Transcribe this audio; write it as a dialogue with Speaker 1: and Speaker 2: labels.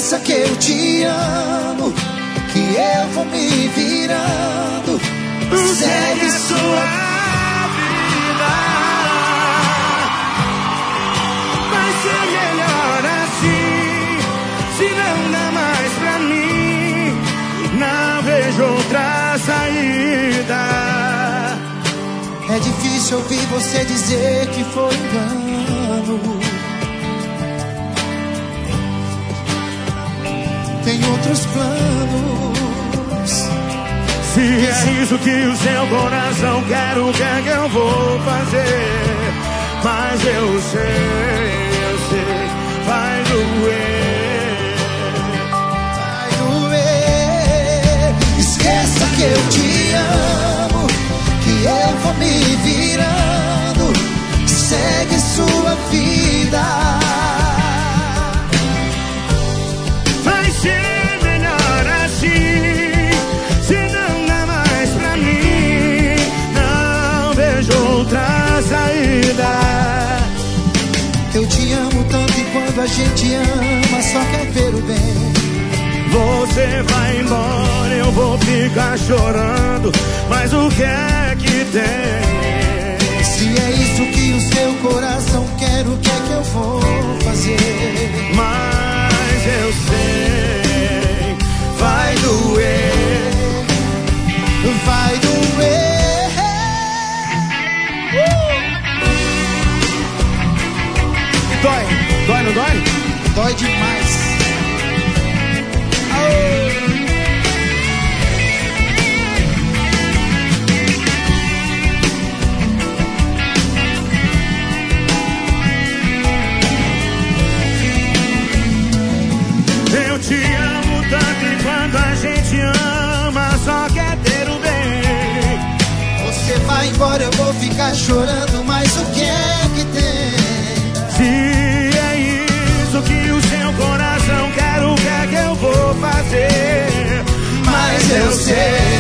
Speaker 1: Esqueça que eu te amo, que eu vou me virando. Segue sua
Speaker 2: vida. Vai ser melhor assim, se não dá mais pra mim. Não vejo outra saída.
Speaker 1: É difícil ouvir você dizer que foi engano. Tem outros planos.
Speaker 2: Se é isso que o seu coração quer, o que é que eu vou fazer? Mas eu sei, vai doer.
Speaker 1: Vai doer. Esqueça que eu te amo, que eu vou me virando. Segue sua vida.
Speaker 2: Vai ser melhor assim, se não dá mais pra mim. Não vejo outra saída.
Speaker 1: Eu te amo tanto e quando a gente ama só quer ver o bem.
Speaker 2: Você vai embora, eu vou ficar chorando. Mas o que é que tem?
Speaker 1: Se é isso que o seu coração quer, o que é que eu vou fazer?
Speaker 2: Mas eu sei, vai doer.
Speaker 1: Vai doer.
Speaker 2: Dói, dói, não dói?
Speaker 1: Dói demais.
Speaker 2: Eu te amo tanto e quando a gente ama só quer ter o bem.
Speaker 1: Você vai embora, eu vou ficar chorando, mas o que é que tem?
Speaker 2: Se é isso que o seu coração quer, o que é que eu vou fazer?
Speaker 1: Mas eu sei.